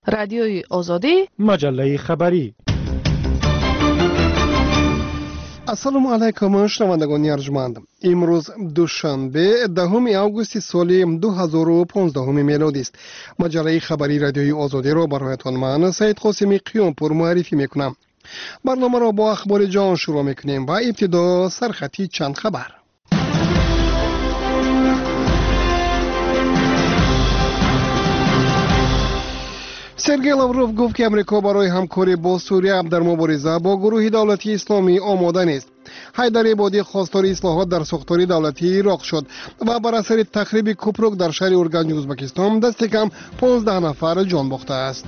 رادیوی آزادی، مجله خبری. السلام علیکم شنوندگان ارجمند. امروز دوشنبه دهم آگوست سال 2015 میلادی است. مجله خبری رادیوی آزادی را برایتان من سید قاسمی قیامپور معرفی میکنم. برنامه را با اخبار جهان شروع میکنیم و ابتدا سرخطی چند خبر. سرگئی لاوروف گفت که امریکا برای همکاری با سوریه در مبارزه با گروه دولتی اسلامی آماده نیست. حیدر عبادی خواستار اصلاحات در ساختار دولتی عراق شد و بر اثر تخریب کوپروک در شهر اورگنج ازبکستان دست کم 15 نفر جان باخته است.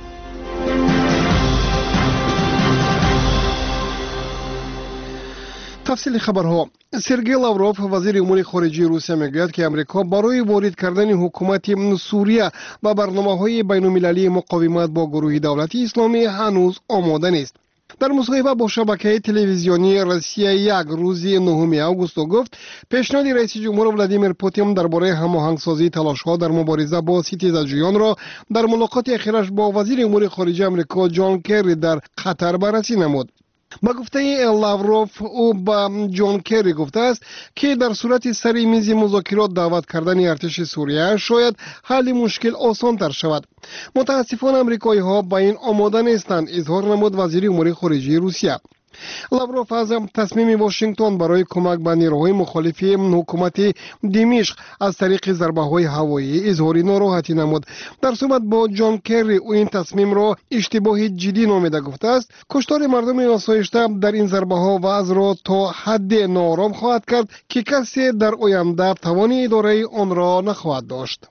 تفصیل خبرها. سرگئی لاوروف وزیر امور خارجه روسیه میگوید که امریکا برای وارد کردن حکومت سوریه و برنامه‌های بین‌المللی مقاومت با گروه دولتی اسلامی هنوز آماده نیست. در مصاحبه با شبکه تلویزیونی روسیه یک روز 9 آگوست گفت پیشنهاد رئیس جمهور ولادیمیر پوتین درباره هماهنگسازی تلاش‌ها در مبارزه با ستیزجویان را در ملاقات اخیرش با وزیر امور خارجه امریکا جان کری در قطر بررسی نمود. با گفته لاوروف او با جان کری گفته است که در صورت سری میز مذاکرات دعوت کردن ارتش سوریه شاید حل مشکل آسان تر شود. متاسفانه امریکایی ها با این آماده نیستند، اظهار نمود وزیر امور خارجه روسیه. لاوروف از تصمیم واشنگتن برای کمک به نیروهای مخالف حکومت دمشق از طریق ضربه‌های هوایی اظهار ناراحتی نمود. در صحبت با جان کری او این تصمیم را اشتباه جدی نامیده گفته است کشتار مردم آسایشته در این ضربه‌ها وضع را تا حد ناآرام خواهد کرد که کسی در آینده توان اداره آن را نخواهد داشت.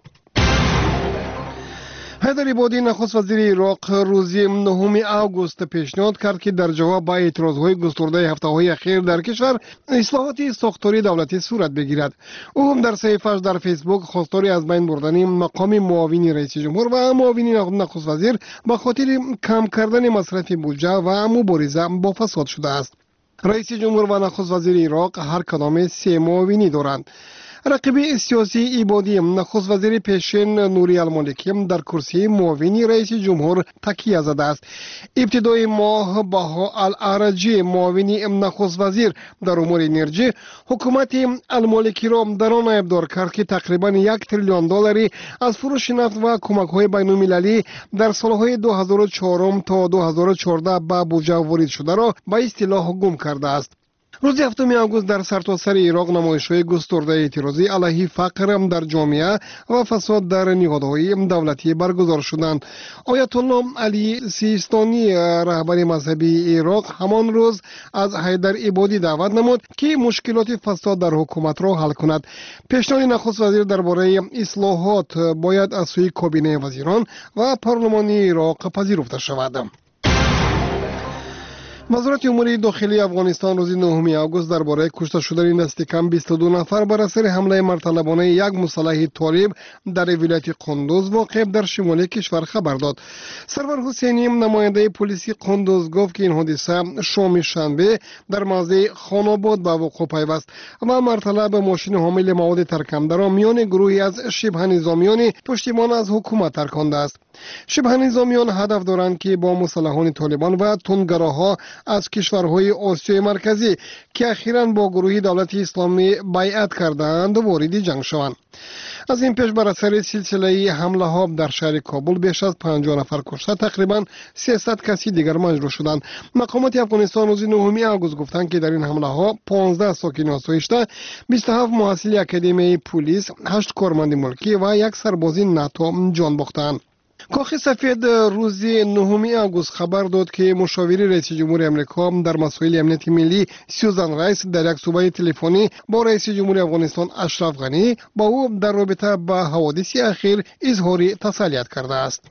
حیدر عبادی نخست وزیر عراق روز 9 آگوست پیشنهاد کرد که در جواب به اعتراضهای گسترده هفته‌های اخیر در کشور اصلاحات ساختاری دولتی صورت بگیرد. او هم در صحیفه‌اش در فیسبوک خواستار از بین بردن مقام معاون رئیس جمهور و معاون نخست وزیر به خاطر کم کردن مصرف بودجه و مبارزه با فساد شده است. رئیس جمهور و نخست وزیر عراق هر کدام 3 معاونی دارند. رقیب سیاسی عبادی نخست وزیر پیشین نوری المالکی در کرسی معاون رئیس جمهور تکیه زده است. ابتدای ماه بها العرجی معاون نخست وزیر در امور انرژی حکومت المالکی را در آن ابدار کرد که تقریبا 1 تریلیون دلاری از فروش نفت و کمک‌های بین‌المللی در سالهای 2004 تا 2014 به بودجه وارد شده را به اصطلاح گم کرده است. روز 7 آگوست در سرتاسر عراق نمایش‌های گسترده اعتراضی علیه فقر در جامعه و فساد در نهادهای دولتی برگزار شدند. آیت الله علی سیستانی رهبر مذهبی عراق همان روز از حیدر عبادی دعوت نمود که مشکلات فساد در حکومت را حل کند. پیشنهاد نخست وزیر درباره اصلاحات باید از سوی کابینه وزیران و پارلمان عراق پذیرفته شود. وزارت امور داخلی افغانستان روز 9 آگوست درباره کشته شدن دست کم 22 نفر بر اثر حمله مرتلبانه یک مسلح طالب در ولایت قندوز واقع در شمال کشور خبر داد. سرور حسینی نماینده پلیس قندوز گفت که این حادثه شام شنبه در موضع خاناباد به وقوع پیوست و مرتلب ماشین حامل مواد ترکنده را میان گروهی از شبه نظامیان پشتیبان از حکومت ترکانده است. شبه نظامیان هدف دارند که با مسلحان طالبان و تندگراها از کشورهای آسیای مرکزی که اخیراً با گروه دولت اسلامی بیعت کردند وارد جنگ شوند. از این پیش بر اثر سلسله حمله ها در شهر کابل بیش از 50 نفر کشته تقریبا 300 کسی دیگر مجروح شدند. مقامات افغانستان روز 9 آگوست گفتند که در این حمله ها 15 ساکن آسایشته، 27 محصل اکادمی پلیس، 8 کارمند ملکی و 1 سرباز ناتو جان باختند. کاخ سفید روز 9 آگوست خبر داد که مشاور رئیس جمهور امریکا در مسائل امنیت ملی سوزان رایس در یک صحبت تلفنی با رئیس جمهور افغانستان اشرف غنی با او در رابطه با حوادث اخیر اظهار تسلیت کرده است.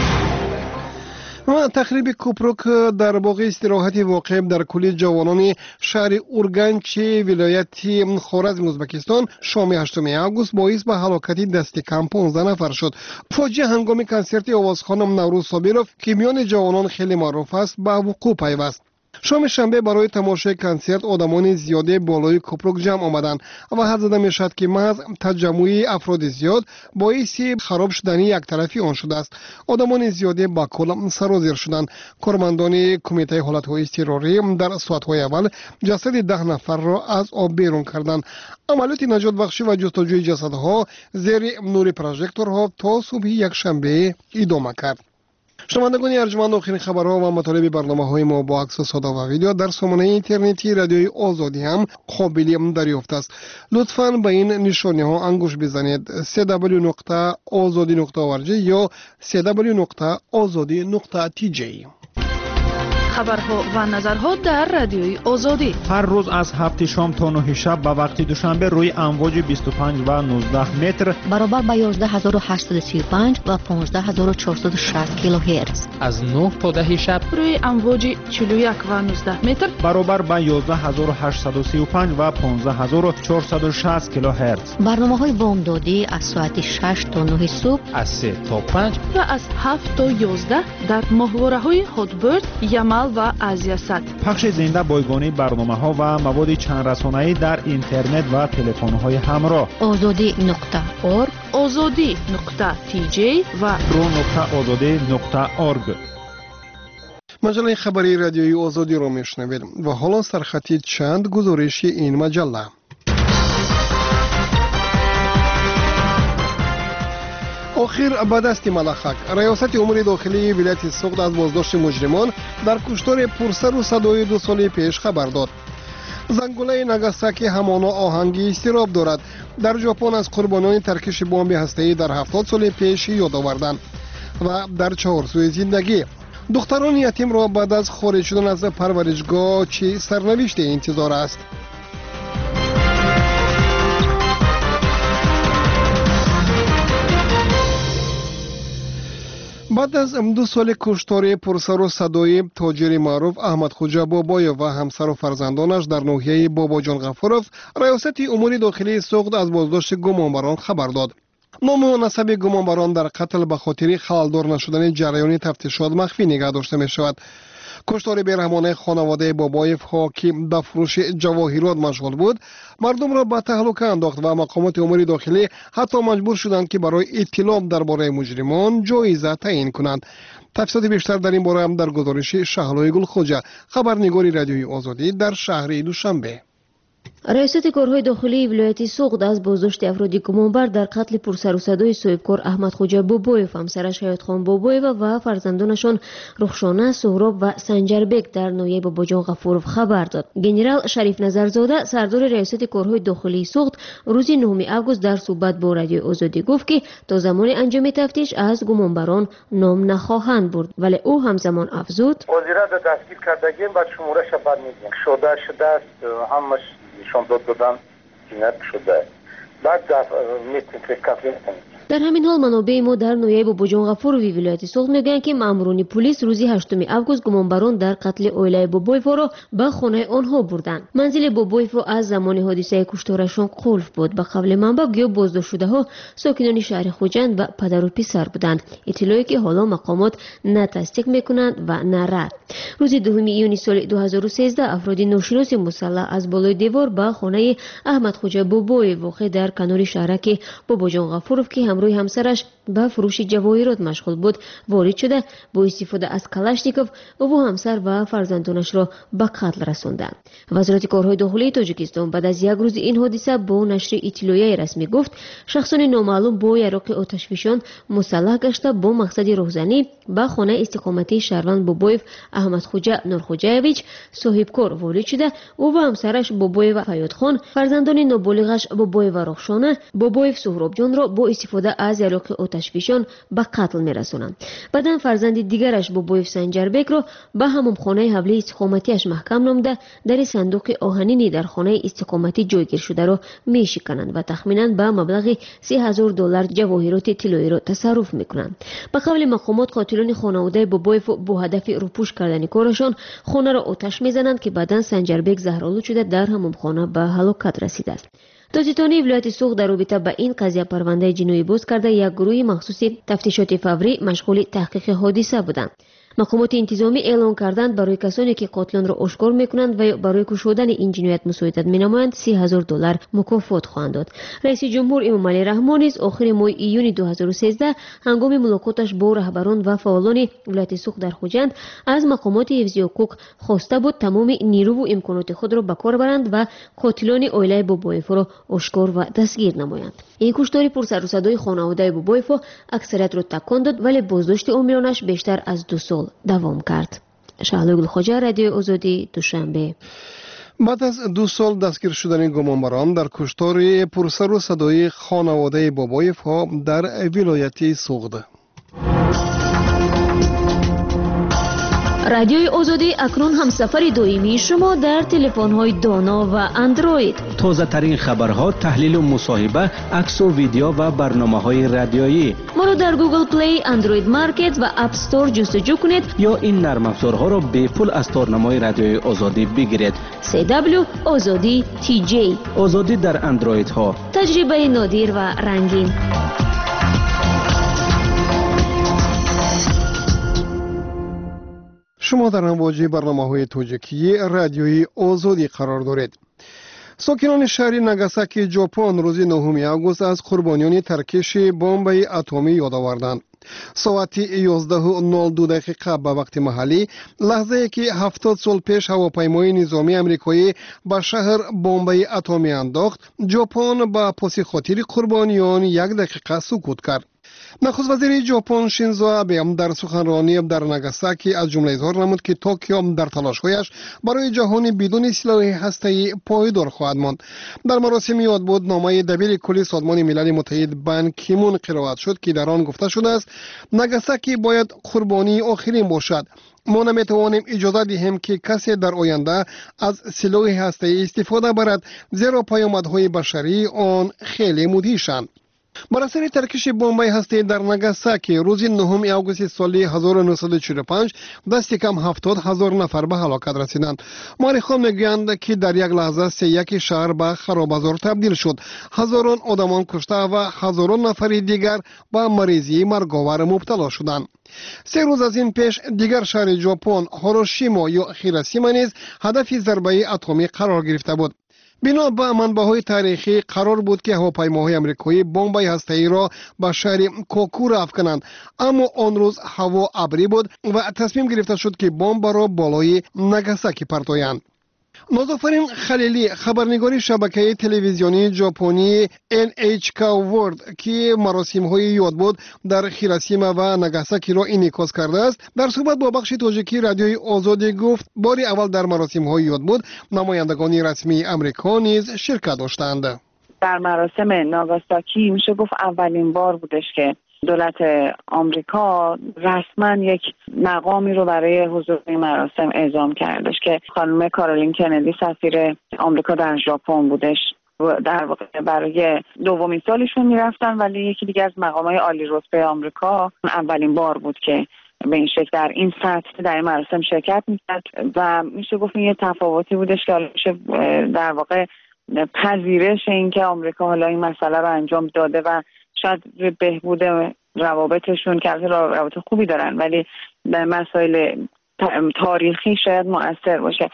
و تخریب کوپروک در باغ استراحت واقع در کولی جوانان شهر اورگنج ولایت خوارزم ازبکستان شام 8 آگوست باعث به هلاکت دست کم 15 نفر شد. فاجعه هنگام کنسرت آوازخوان نوروز صابرов که میان جوانان خیلی معروف است به وقوع پیوست. شام شنبه برای تماشای کنسرت آدمان زیادی بالای کوپرک جمع آمدند و حد زده میشد که محض تجمع افراد زیاد باعث خراب شدن یک طرفی آن شده است. آدمان زیادی با کل سرازیر شدند. کارمندان کمیته حالت‌های اضطراری در ساعت‌های اول جسد 10 نفر را از آب بیرون کردند. عملیات نجات بخشی و جستجوی جسدها زیر نور پروژکتورها تا صبح یک شنبه ادامه کرد. شنوندگان ارجمند، آخرین خبرها و مطالب برنامه‌های ما با عکس و صدا و ویدیو در سامانه اینترنتی رادیوی آزادی هم قابل دریافت است. لطفاً به این نشانه‌ها انگشت بزنید: www.azadi.org یا www.azadi.tj. خبرها و نظرها در رادیوی آزادی هر روز از 7 شام تا 9 شب به وقت دوشنبه روی امواج 25 و 19 متر برابر با 11835 و 15460 کیلوهرتز، از 9 تا 10 شب روی امواج 41 و 19 متر برابر با 11835 و 15460 کیلوهرتز. برنامه‌های بامدادی از ساعت 6 تا 9 صبح، از 3 تا 5 و از 7 تا 11 در ماهواره‌های هاتبرد، یمل و آزیاسات. پخش زنده بایگانی برنامه‌ها و مواد چند رسانه‌ای در اینترنت و تلفن‌های همراه. azadi.org، azadi.tj و pro.azadi.org. مجله خبری رادیوی آزادی را میشنوید و حالا سرخطی چند گزارش این مجله. آخر به دست ملخک ریاست امور داخلی ولایت سوخت از بازداشت مجرمان در کشتار پرسر و صدای 2 سال پیش خبر داد. زنگوله ناگاساکی همانا آهنگی استراب دارد. در ژاپن از قربانان ترکش بمب هسته‌ای در 70 سال پیش یاد آوردند. و در چهارسوی زندگی دختران یتیم را بعد از خارج شدن از پرورشگاه چه سرنوشت انتظار است؟ بعد از 2 سال کشتار پرسر و صدای تاجر معروف احمد خوجا بابایف و همسر و فرزندانش در ناحیه باباجان غفورов، ریاست امور داخلی سوخت از بازداشت گمانبران خبر داد. نام و نسب گمانبران در قتل به خاطر خلالدار نشدن جریان تفتیشات مخفی نگه داشته می شود. کشتار بیرحمانه خانواده بابایف ها که به فروش جواهرات مشغول بود مردم را به تهلکه انداخت و مقامات امور داخلی حتی مجبور شدند که برای اطلاع درباره مجرمان جایزه تعیین کنند. تفصیلات بیشتر در این باره هم در گزارش شهلای گلخوجه، خبرنگاری رادیوی آزادی در شهر دوشنبه. ریاست کارهای داخلی ولایت سوغد از بازداشت افرادی گمانبر در قتل پرسر و صدای صاحبکار احمد خوجا بابایف، همسرش حیات خان بابایف و فرزندانشان رخشانه، سهراب و سنجربک در ناحیه باباجان غفورov خبر داد. گنرال شریف نظرزاده، سردار ریاست کارهای داخلی سوغد، روز 9 آگوست در صحبت با رادیو آزادی گفت که تا زمان انجام تفتیش از گمانبران نام نخواهند برد، ولی او همزمان افزود: وزیرا دستگیر کردگیم بعد شمارش بر میدیم شده است همش نشان دادن جنایت شده. بعد میتونید کافی در همین حال منابع ما در ناحیه باباجان غفوروی ولایت سوغد میگن که ماموران پلیس روز 8 آگوست گمانبران در قتل عائله بابایف را به خانه آنها بردند. منزل بابایف را از زمان حادثه کشتارشان قلف بود. به قول منبع گویا بازداشت شده ها ساکنان شهر خوجند و پدر و پسر بودند، اطلاعی که حالا مقامات نه تصدیق میکنند و نه رد. روز 2 ایون سال 2013 افراد ناشناس مسلح از بالای دیوار به خانه احمد خوجا بابایف واقع در کنار شهرک باباجان غفورov که همراه همسرش به فروش جواهرات مشغول بود وارد شده با استفاده از کلاشنیکوف و همسر و فرزندانش را به قتل رساندند. وزارت کارهای داخلی تاجیکستان بعد از یک روز این حادثه با نشر اطلاعیه رسمی گفت شخصان نامعلوم با یراق آتشفشان مسلح گشته با مقصد راهزنی به خانه استقامتی شهروند بابایف احمد خوجا نورخوجایویچ صاحبکار وارد شده او و همسرش بابایف حیات خان، فرزندان نابالغش بابایف رخشانه بابایف سهراب جان را با استفاده از یراق آتشفشان به قتل میرسانند. بعداً فرزند دیگرش بابایف سنجربک را به همون خانه حوله استقامتیش محکم نموده در صندوق آهنینی در خانه استقامتی جایگیر شده را میشکنند و تخمینا به مبلغ $3000 جواهرات طلایی را تصرف میکنند. به قول مقامات قاتلان خانواده بابایف با هدف روپوش کردن کارشان خانه را آتش میزنند که بعداً سنجربک زهرآلود شده در همون خانه به هلاکت رسیده است. دادستانی ولایت سوغد در رابطه با این قضیه پرونده جنایی باز کرده یک گروه مخصوص تفتیشات فوری مشغول تحقیق حادثه بودند. مقامات انتظامی اعلام کردند برای کسانی که قاتلان را آشکار میکنند و یا برای کشودن این جنایت مساعدت مینمایند $30,000 مکافات خواهند داد. رئیس جمهور امام علی رحمان نیز آخر ماه ایون 2013 هنگام ملاقاتش با رهبران و فعالان ولایت سوخ در خوجند از مقامات حفظی حقوق خواسته بود تمام نیرو و امکانات خود را به کار برند و قاتلان عائله بابایفو را آشکار و دستگیر نمایند. این کشتار پر سر و صدای خانواده بابایفو اکثریت را تکان داد، ولی بازداشت عاملانش بیشتر از 2 سال دوام کرد. شهلا گلخواجه، رادیو آزادی، دوشنبه. بعد از 2 سال دستگیر شدن گمانبران در کشتار پرسر و صدای خانواده بابایفو در ولایت سوغد. رادیوی آزادی اکنون همسفر دائمی شما در تلفن‌های دانا و اندروید. تازه ترین خبرها، تحلیل و مصاحبه، عکس و ویدیو و برنامه‌های رادیویی. ما را در گوگل پلی، اندروید مارکت و اپ استور جستجو کنید یا این نرم افزارها را به پول از تارنمای رادیوی آزادی بگیرید. CW آزادی TJ. آزادی در اندروید ها. تجربه نادر و رنگین. شما در امواج برنامه‌های توجیکی رادیوی آزادی قرار دارید. ساکنان شهر ناگاساکی ژاپن روز 9 آگوست از قربانیان ترکش بمب اتمی یاد آوردند. ساعت 11:02 به وقت محلی، لحظه‌ای که 70 سال پیش هواپیمای نظامی آمریکایی به شهر بمب اتمی انداخت، ژاپن با پاسخاطر قربانیان 1 دقیقه سکوت کرد. نخست وزیر ژاپن شینزو آبه در سخنرانی در ناگاساکی از جمله اظهار نمود که توکیو در تلاش‌هایش برای جهانی بدون سلاح هسته‌ای پایدار خواهد ماند. در مراسم یادبود نامه دبیر کلی سازمان ملل متحد بان کیمون قرائت شد که در آن گفته شده است ناگاساکی باید قربانی آخرین باشد. ما نمیتوانیم اجازه دهیم که کسی در آینده از سلاح هسته‌ای استفاده برد، زیرا پیامدهای بشری آن خیلی مدهشند. بر اثر ترکش بمب هسته‌ای در ناگاساکی روز 9 آگوست سال 1945 دست کم 70,000 نفر به هلاکت رسیدند. مورخان میگویند که در یک لحظه یک شهر به خرابه‌زار تبدیل شد. هزاران آدمان کشته و هزاران نفر دیگر به مریضی مرگاور مبتلا شدند. 3 روز از این پیش دیگر شهر ژاپن هیروشیما یا هیروشیما نیز هدف ضربه اتمی قرار گرفته بود. بنا به منبع‌های تاریخی قرار بود که هواپیماهای آمریکایی بمب هسته‌ای را به شهر کوکورا افکنند، اما آن روز هوا ابری بود و تصمیم گرفته شد که بمب را بالای ناگاساکی پرتایند. نازافرین خلیلی، خبرنگار شبکه تلویزیونی ژاپنی NHK World که مراسم‌های یادبود در هیروشیما و ناگاساکی را انعکاس کرده است، در صحبت با بخش تاجیکی رادیوی آزادی گفت بار اول در مراسم‌های یادبود نمایندگان رسمی آمریکا نیز شرکت داشتند. در مراسم ناگاساکی میشه گفت اولین بار بودش که دولت آمریکا رسما یک مقامی رو برای حضور این مراسم اعزام کردش که خانم کارولین کندی سفیر آمریکا در ژاپن بودش. در واقع برای دومین سالشون میرفتن، ولی یکی دیگه از مقامات عالی رتبه آمریکا اولین بار بود که به این شکل در این سطح در این مراسم شرکت میکرد و میشه گفت این یه تفاوتی بودش که میشه در واقع پذیرش این که آمریکا حالا این مسئله رو انجام داده و شاید بهبود روابطشون که روابط خوبی دارن ولی به مسائل تاریخی شاید مؤثر باشه.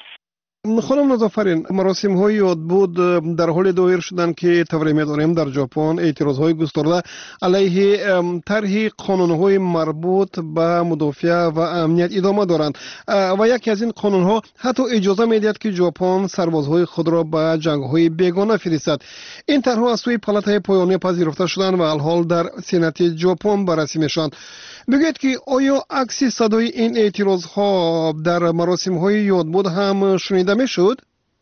خانم نازافرین، مراسم‌های یادبود در حال دایر شدن که طوری می‌دانیم در ژاپن اعتراض‌های گسترده علیه طرح قانون‌های مربوط به مدافع و امنیت ادامه دارند و یکی از این قانون‌ها حتی اجازه می‌دهد که ژاپن سربازهای خود را به جنگ‌های بیگانه فرستد. این طرح‌ها از سوی پالاتای پایانی پذیرفته شدند و الحال در سنات ژاپن بررسی می‌شوند. بگویید که آیا عکس صدای این اعتراض‌ها در مراسم‌های یادبود هم شنیده میشد؟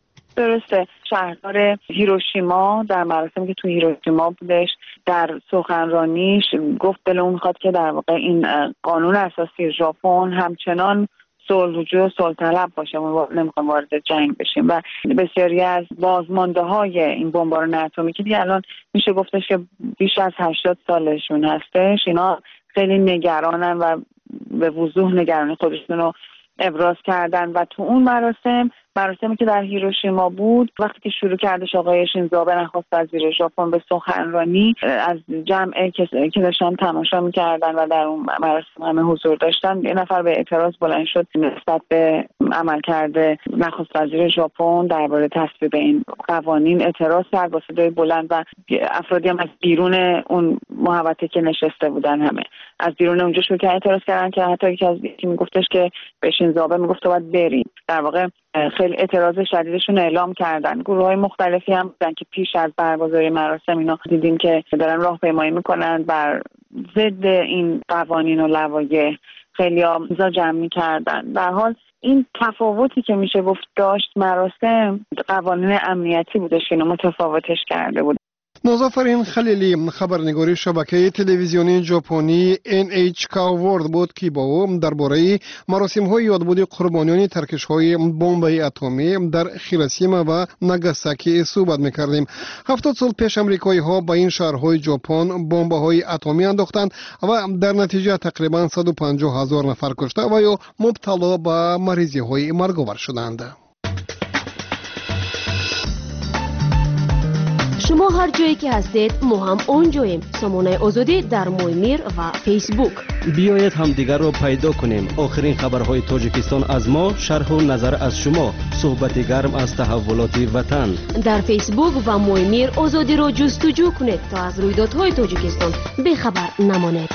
درسته. شهردار هیروشیما در مراسمی که تو هیروشیما بودش در سخنرانیش گفت دلمون می‌خواد که در واقع این قانون اساسی ژاپن همچنان صلح‌جو و صلح طلب باشه. ما نمی‌خوایم وارد جنگ بشیم و بسیاری از بازمانده‌های این بمباران اتمی که دیگه الان میشه گفتش که بیش از 80 سالشون هستش، اینا خیلی نگرانن و به وضوح نگرانی خودشون رو ابراز کردن و تو اون مراسم مراسمی که در هیروشیما بود، وقتی که شروع کردش آقای شینزو آبه نخست وزیر ژاپن به سخنرانی، از جمع که داشتن تماشا می‌کردن و در اون مراسم همه حضور داشتن، یه نفر به اعتراض بلند شد نسبت به عملکرد نخست وزیر ژاپن درباره تصویب این قوانین. اعتراض کرد با صدای بلند و افرادی هم از بیرون اون محوطه که نشسته بودن همه از بیرون اونجا شروع کردن اعتراض کردن که حتی یکی میگفتش که به شینزو آبه میگفت تو باید بریم. در واقع خیلی اعتراض شدیدشون اعلام کردن. گروه‌های مختلفی هم بودن که پیش از برگزاری مراسم اینا دیدیم که دارن راهپیمایی میکنن بر ضد این قوانین و لوایح، خیلی امضا جمع میکردن. در حال این تفاوتی که میشه گفت داشت مراسم، قوانین امنیتی بودش که متفاوتش کرده بود. نازافرین خلیلی خبرنگاری شبکه تلویزیونی ژاپنی NHK World بود که با او درباره مراسم‌های یادبود قربانیان ترکش‌های بمب اتمی در هیروشیما و ناگاساکی صحبت می‌کردیم. 70 سال پیش آمریکایی‌ها با این شهرهای ژاپن بمب‌های اتمی انداختند و در نتیجه تقریباً 150,000 نفر کشته و یا مبتلا به مریضی‌های مرگ‌آور شدند. شما هر جایی که هستید ما هم اونجاییم. سامانه آزادی در مویمیر و فیسبوک. بیایید همدیگر را پیدا کنیم. آخرین خبرهای تاجیکستان از ما، شرح و نظر از شما، صحبت گرم از تحولات وطن. در فیسبوک و مویمیر آزادی را جستجو کنید تا از رویدادهای تاجیکستان بیخبر نمانید.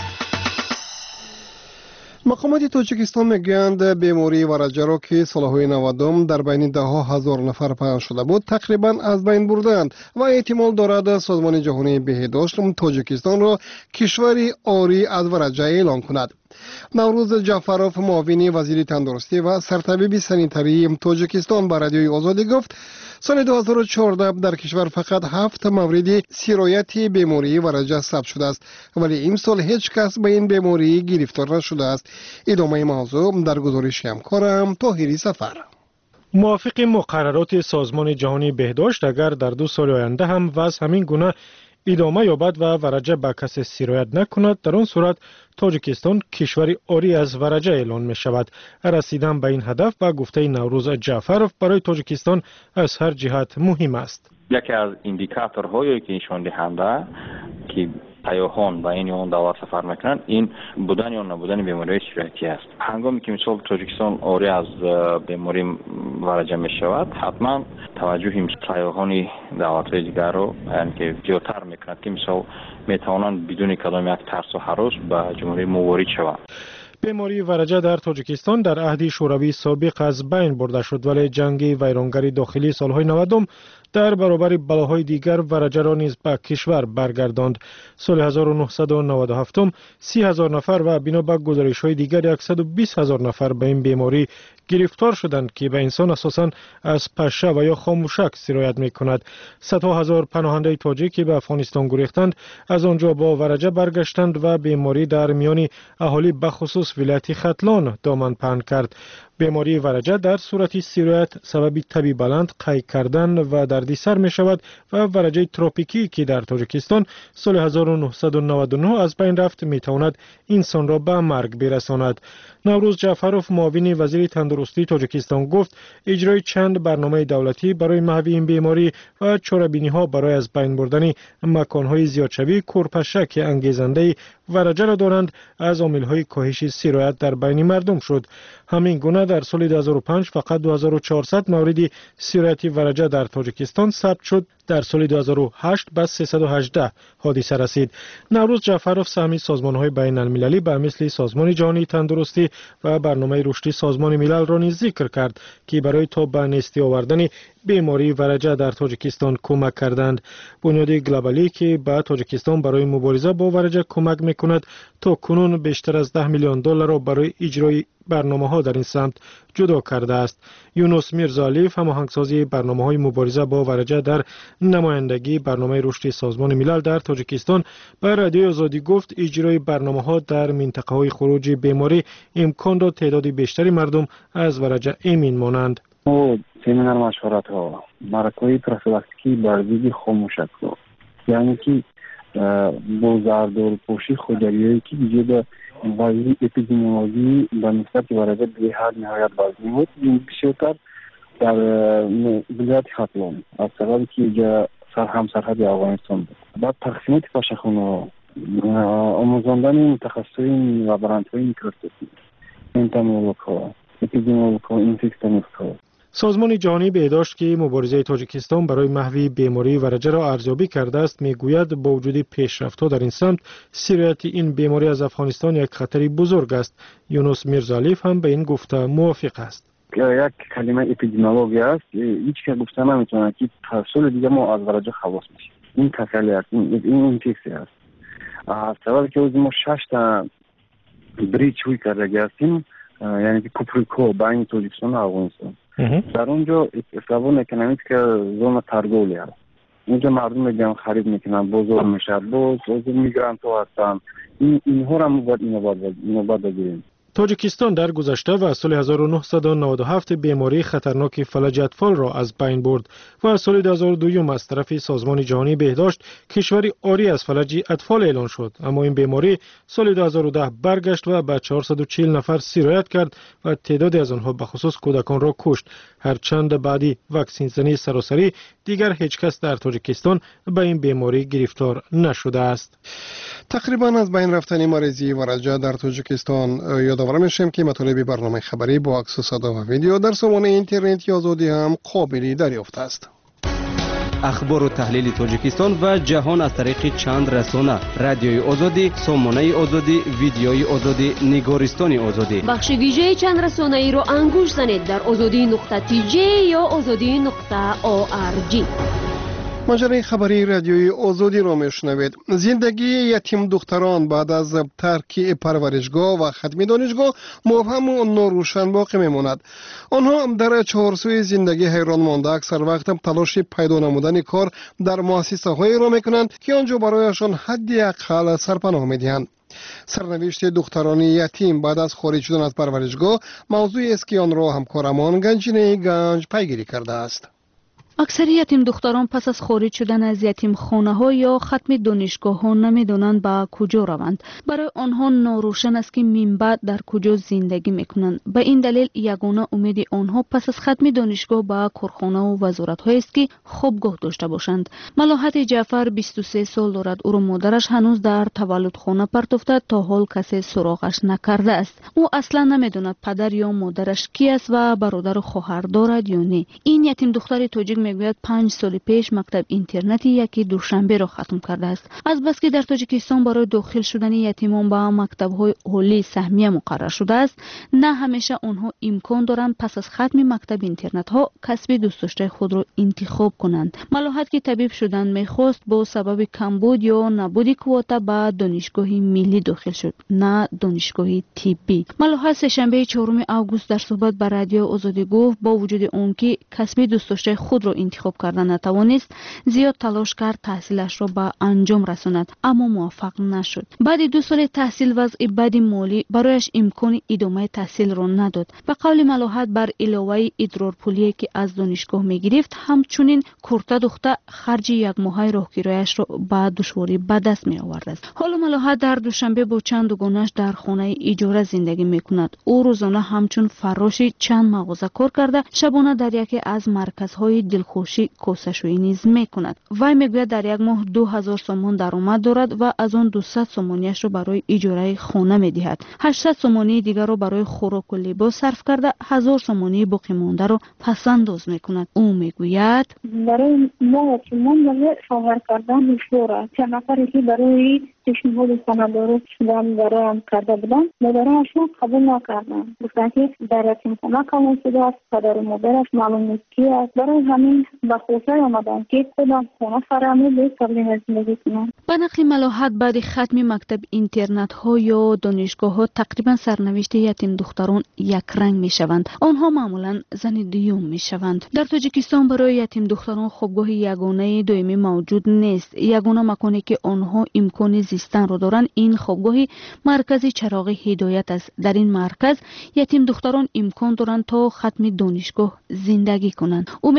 مقامات تاجیکستان میگویند بیماری ورجه را که سالهای 90 در بین 10,000 نفر پنهان شده بود تقریبا از بین بردند و احتمال دارد سازمان جهانی بهداشت تاجیکستان را کشوری عاری از ورجه اعلام کند. نوروز جعفروف معاون وزیر تندرستی و سرطبیب سانیتری تاجیکستان به رادیوی آزادی گفت سال 2014 در کشور فقط 7 مورد سرایت بیماری ورجه ثبت شده است، ولی این سال هیچ کس به این بیماری گرفتار نشده است. ادامه موضوع در گزارش همکارم طاهری سفر. موافق مقررات سازمان جهانی بهداشت، اگر در 2 سال آینده هم وضع همین گونه ادامه یابد و ورجه به کسی سرایت نکند، در آن صورت تاجیکستان کشوری عاری از ورجه اعلان می شود. رسیدن به این هدف به گفته نوروز جعفروف برای تاجیکستان از هر جهت مهم است. یکی از ایندیکاتورهایی که نشان دهنده که سیاحان به این اون دولت سفر میکنند این بودن یا نبودن بیماری سرایتی است. هنگامی که مثال تاجیکستان عاری از بیماری ورجه می شود، حتما توجه سیاحان دولت‌های دیگر رو که زیادتر میکند که مثال میتوانند بدون کدام یک ترس و هراس به جمهوری موارد شوند. بیماری ورجه در تاجیکستان در عهد شوروی سابق از بین برده شد، ولی جنگ ویرانگری داخلی سالهای 90 در برابر بلاهای دیگر ورجه را نیز به کشور برگرداند. سال 1997 30,000 نفر و بنا به گزارش‌های دیگر 120,000 نفر به این بیماری گرفتار شدند که به انسان اساساً از پشه و یا خاموشک سرایت می‌کند. صدها هزار پناهنده تاجیک که به افغانستان گریختند از آنجا با ورجه برگشتند و بیماری در میان اهالی به خصوص ولایت ختلان دامن پهن کرد. بیماری ورجه در صورت سرایت سبب تبی بلند، قی کردن و دردسر می شود و ورجه تروپیکی که در تاجیکستان سال 1999 از بین رفت می تواند انسان را به مرگ برساند. نوروز جعفروف معاون وزیر تندرستی تاجیکستان گفت اجرای چند برنامه دولتی برای محو این بیماری و چاره‌بینی ها برای از بین بردن مکان‌های زیادشوی کورپشک انگیزنده ورجه را دارند از عامل‌های کاهش سرایت در بین مردم شد. همین گونه در سال 2005 فقط 2400 مورد سرایت ورجه در تاجیکستان ثبت شد. در سال 2008 به 318 حادثه رسید. نوروز جعفروف سهمی سازمان‌های بین‌المللی به مثل سازمان جهانی تندرستی و برنامه رشدی سازمان ملل را نیز ذکر کرد که برای تا به نیستی آوردن بیماری ورجه در تاجیکستان کمک کردند. بنیاد گلوبالی که به تاجیکستان برای مبارزه با ورجه کمک می‌کند تا کنون بیشتر از 10 میلیون دلار را برای اجرای برنامه‌ها در این سمت جدا کرده است. یونس میرزالیف هماهنگسازی برنامه‌های مبارزه با ورجه در نمایندگی برنامه رشدی سازمان ملل در تاجیکستان به رادیوی آزادی گفت اجرای برنامه‌ها در منطقه‌های خروج بیماری امکان داد تعداد بیشتری مردم از ورجه ایمن مانند. سمینار مشورت ها مرکوی پروفیلاکتیکی بر ضد خاموشک ها، یعنی که با زردور پوشی خوداریایی که دیگه به وضعی اپیدمیولوژی به نسبت ورجه به حد نهایت وزنی بود، این بیشتر در ولایت خطلان از سببی که اینجا همسرحد افغانستان بود. بعد تقسیمات پاشخونه آموزاندن متخصصین و برندهای میکروسکوپی انتومولوژها اپیدمیولوژها اینفکسیولوژها. سازمان جهانی بهداشت که مبارزه تاجیکستان برای محو بیماری ورجه را ارزیابی کرده است میگوید با وجود پیشرفت‌ها در این سمت سرایت این بیماری از افغانستان یک خطری بزرگ است. یونس میرزالیف هم به این گفته موافق است. یک کلمه اپیدمیولوژی است، هیچ که گفته نمیتونه که سال دیگه ما از ورجه خلاص میشیم. این کسلی است، این اینفکسی است. سبب که ما 6 تا بریج روی کرده هستیم، یعنی که کوپریکو بین تاجیکستان و افغانستان. در اونجا اقتصاد اکونومیک که زون ترگولی است. اونجا مردم میگن خرید میکنن، بازار میشه، باز میگرانت ها هستن. اینها را ما باید اینو باید بگیریم. تاجیکستان در گذشته و سال 1997 بیماری خطرناک فلج اطفال را از بین برد و سال 2002 از طرف سازمان جهانی بهداشت کشوری عاری از فلج اطفال اعلان شد، اما این بیماری سال 2010 برگشت و به 440 نفر سرایت کرد و تعدادی از آنها به خصوص کودکان را کشت. هرچند بعدی واکسین زنی سراسری دیگر هیچ کس در تاجیکستان به این بیماری گرفتار نشده است. تقریبا از بین رفتن مریضی ورجه در تاجیکستان یادآور میشیم که مطالب برنامه خبری با عکس و صدا و ویدیو در سامانه اینترنتی آزادی هم قابل دریافت است. اخبار و تحلیل تاجیکستان و جهان از طریق چند رسانه: رادیوی آزادی، سامانه آزادی، ویدیوی آزادی، نگارستان آزادی. بخش ویژه چند رسانه ای را انگوش زنید در azadi.tj یا azadi.org. مجره خبری رادیوی آزادی را میشنوید. زندگی یتیم دختران بعد از ترک پرورشگاه و ختم دانشگاه مبهم و ناروشن باقی میماند. آنها در چهارسوی زندگی حیران مانده اکثر وقت تلاش پیدا نمودن کار در مؤسسه هایی را میکنند که آنجا برایشان حدی اقل سرپناه میدهند. سرنوشت دختران یتیم بعد از خارج شدن از پرورشگاه موضوعی است که آن را همکارمان گنجینه گنج پیگیری کرده است. اکثر یتیم دختران پس از خارج شدن از یتیم خانه ها یا ختم دانشگاه ها نمیدانند به کجا روند. برای آنها ناروشن است که من بعد در کجا زندگی میکنند. به این دلیل یگانه امید آنها پس از ختم دانشگاه به کارخانه و وزارت های است که خوابگاه داشته باشند. ملاحت جعفر 23 سال دارد. او را مادرش هنوز در تولدخانه پرت افتاد تا حال کسی سراغش نکرده است. او اصلا نمیداند پدر یا مادرش کی است و برادر و خواهر دارد یا نه. این یتیم دختر تاجیک میگوید 5 سال پیش مکتب اینترنتی یکی دوشنبه را ختم کرده است. از بس که در تاجیکستان برای داخل شدن یتیمان به مکتب‌های عالی سهمیه مقرر شده است، نه همیشه آنها امکان دارند پس از ختم مکتب اینترنت ها کسب دوست داشته خود را انتخاب کنند. ملاحت که طبیب شدن میخواست با سبب کمبود یا نبود کواتا به دانشگاه ملی داخل شد، نه دانشگاه طبی. ملاحت سه‌شنبه 4 آگوست در صحبت با رادیو آزادی گفت با وجود اون که کسب دوست داشته خود را انتخاب کردن نتوانست، زیاد تلاش کرد تحصیلش را به انجام رساند، اما موفق نشد. بعد 2 سال تحصیل وضع بد مالی برایش امکان ادامه تحصیل را نداد. به قول ملاحت بر علاوه ادرارپولی که از دانشگاه می گرفت، همچنین کورتا دخته خرج یک ماه راهگیریش را به دشواری به دست می آورد است. حالا ملاحت در دوشنبه با چند دوگانش در خانه اجاره زندگی می کند. او روزانه همچون فراش چند مغازه کار کرده، شبانه در یکی از مرکزهای دلخوشی کوسه‌شویی نیز میکند. وی میگوید در یک ماه 2000 سومان درآمد دارد و از آن 200 سومانیش را برای اجاره خانه میدهد. 800 سومانی دیگر را برای خوراک و لباس صرف کرده، 1000 سومانی باقی مانده را پس انداز میکند. او میگوید برای ما برای شوهر کردن دشواره. چند نفری که برای پیشنهاد سندارو شدن برایم کرده بودن، مادرشون قبول نکردن. گفتن که در یتیمخانه کامل شده است، پدر و مادرش معلوم نیست کی است. برای همین به خاطر آمدن که خودم خانه فرمی به قبل زندگی کنم. به نقل ملاحت بعد ختم مکتب اینترنت ها یا دانشگاه ها تقریبا سرنوشت یتیم دختران یک رنگ می شوند. آنها معمولا زن دیوم می شوند. در تاجیکستان برای یتیم دختران خوابگاه یگانه دائمی موجود نیست. یگانه مکانی که آنها امکان زیستن را دارند این خوابگاه مرکز چراغ هدایت است. در این مرکز یتیم دختران امکان دارند تا ختم دانشگاه زندگی کنند. امید میرزا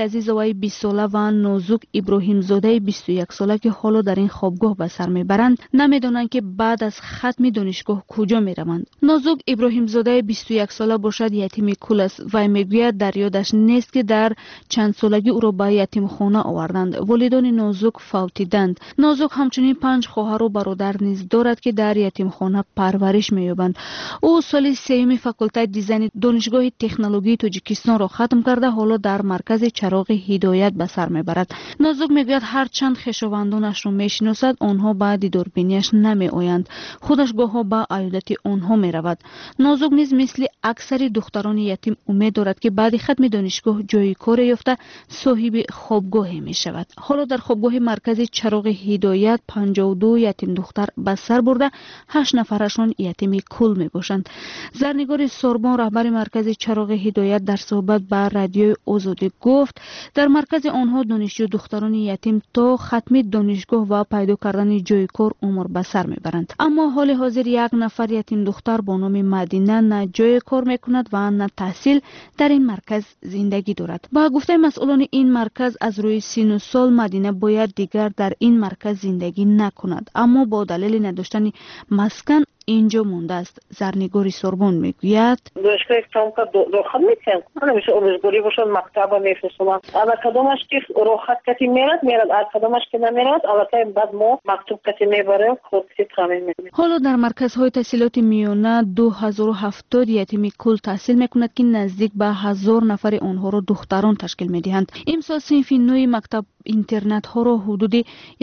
عزیز وی 20 ساله و نازک ابراهیم زاده 21 ساله که حالا در این خوابگاه به سر میبرند نمیدانند که بعد از ختم دانشگاه کجا میروند. نازک ابراهیم زاده 21 ساله باشد یتیم کول است و میگوید در یادش نیست که در چند سالگی او را به یتیم خانه آوردند. والدان نازک فوتیدند. نازک همچنین 5 خواهر و برادر نیز دارد که در یتیم خانه پرورش می‌یابند. او سال سوم فاکولته دیزاین دانشگاه تکنولوژی تاجیکستان را ختم کرده حالا در مرکز چراغ هدایت به سر میبرد. نازک میگوید هر چند خویشاوندانش را میشناسد آنها به دیداربینیش نمیآیند. خودش گاه‌ها به عیادت آنها میرود. نازک نیز مثل اکثر دختران یتیم امید دارد که بعد ختم دانشگاه جای کار یافته صاحب خوابگاهی میشود. حالا در خوابگاه مرکز چراغ هدایت 52 یتیم دختر به سر برده 8 نفرشان یتیم کل میباشند. زرنگار سوربان رهبر مرکز چراغ هدایت در صحبت با رادیوی آزادی گفت در مرکز آنها دانشجو دختران یتیم تا ختم دانشگاه و پیدا کردن جای کار عمر به سر میبرند. اما حال حاضر یک نفر یتیم دختر با نام مدینه نه جای کار میکند و نه تحصیل در این مرکز زندگی دارد. با گفته مسئولان این مرکز از روی سن و سال مدینه باید دیگر در این مرکز زندگی نکند، اما با دلیل نداشتن مسکن اینجا مونده است. زرنگاری سوربون میگوید دانشگاه اکتامکا روخت میتیم همیشه امروزگوری باشد مکتب میفرستم اما کدامش که روخت کتی میرد کدامش که نمیرد البته بعد ما مکتوب کتی میبریم خودسی تامین میکنیم. حالا در مرکزهای تحصیلات میانه 2070 یتیم کل تحصیل میکند که نزدیک به 1000 نفر آنها را دختران تشکیل میدهند. امسال صنف نوی مکتب اینترنت ها را حدود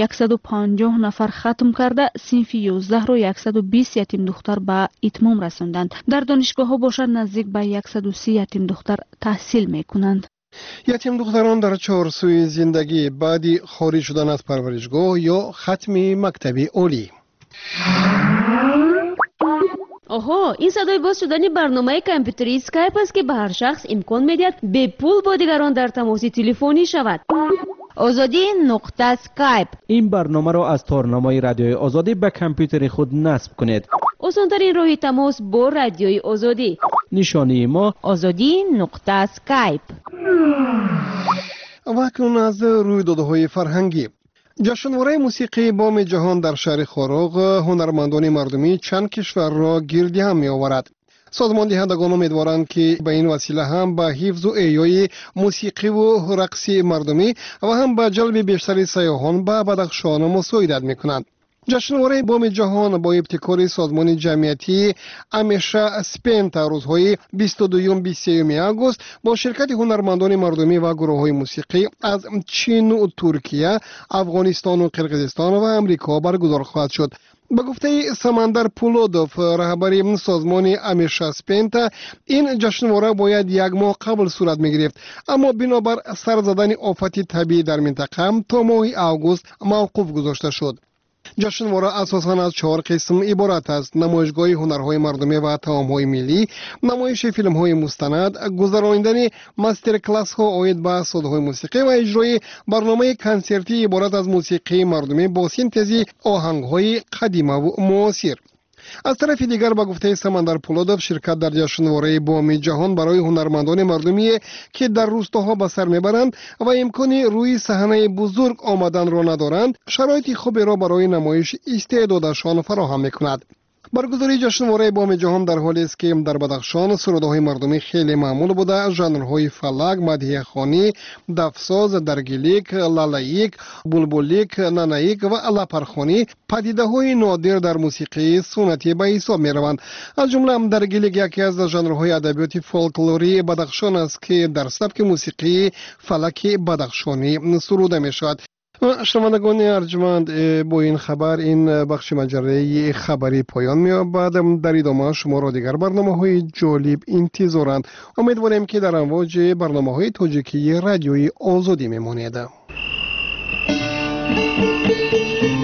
150 نفر ختم کرده صنف 11 را 120 یتیم دختر به اتمام رساندند. در دانشگاه ها باشد نزدیک به 130 یتیم دختر تحصیل میکنند. یتیم دختران در چهارسوی زندگی بعد خارج شدن از پرورشگاه یا ختم مکتب عالی. آها، این صدای باز شدن برنامه کامپیوتری اسکایپ است که به هر شخص امکان میدهد به پول با دیگران در تماس تلفنی شود. آزادی نقطه اسکایپ. این برنامه را از تارنمای رادیوی آزادی به کامپیوتر خود نصب کنید. آسان‌ترین راه تماس با رادیوی آزادی. نشانی ما آزادی نقطه اسکایپ. و اکنون از رویدادهای فرهنگی. جشنواره موسیقی بام جهان در شهر خاروق هنرمندان مردمی چند کشور را گردی هم می آورد. سازمان دهندگان امیدوارند که به این وسیله هم به حفظ و احیای موسیقی و رقص مردمی و هم به جلب بیشتر سیاحان به بدخشان مساعدت میکنند. جشنواره بام جهان با ابتکار سازمان جمعیتی امیشا سپینت روزهای 22-23 آگوست با شرکت هنرمندان مردمی و گروه‌های موسیقی از چین و ترکیه، افغانستان و قرقیزستان و امریکا برگزار خواهد شد. به گفته سمندر پولودوف رهبر سازمان امیشا سپینت این جشنواره باید یک ماه قبل صورت می‌گرفت، اما بنابر سر زدن آفت طبیعی در منطقه تا ماه آگوست موقوف گذاشته شد. جشنواره اساساً از 4 قسم عبارت است: نمایشگاه هنرهای مردمی و طعام‌های ملی، نمایش فیلم‌های مستند، گذراندن ماستر کلاس‌ها عاید به سازهای موسیقی و اجرای برنامه کنسرتی عبارت از موسیقی مردمی با سینتزی آهنگ‌های قدیمی و معاصر. از طرف دیگر به گفته سمندر پولودوف شرکت در جشنواره بام جهان برای هنرمندان مردمی که در روستاها به سر میبرند و امکان روی صحنه بزرگ آمدن را ندارند شرایط خوبی را برای نمایش استعدادشان فراهم میکند. برگزاری جشنواره بام جهان در حالی است که در بدخشان سرودهای مردمی خیلی معمول بوده. ژانرهای فلک، مدیحه خوانی، دفساز، درگلیک، لالاییک، بلبلیک، ناناییک و لاپرخوانی پدیده‌های نادر در موسیقی سنتی به حساب می‌روند. از جمله درگلیک یکی از ژانرهای ادبیات فولکلوری بدخشان است که در سبک موسیقی فلک بدخشانی سروده می‌شود. شنوندگان ارجمند، با این خبر این بخش مجره خبری پایان می‌یابد. در ادامه شما را دیگر برنامه‌های جالب انتظارند. امیدواریم که در امواج برنامه‌های تاجیکی رادیوی آزادی میمانید.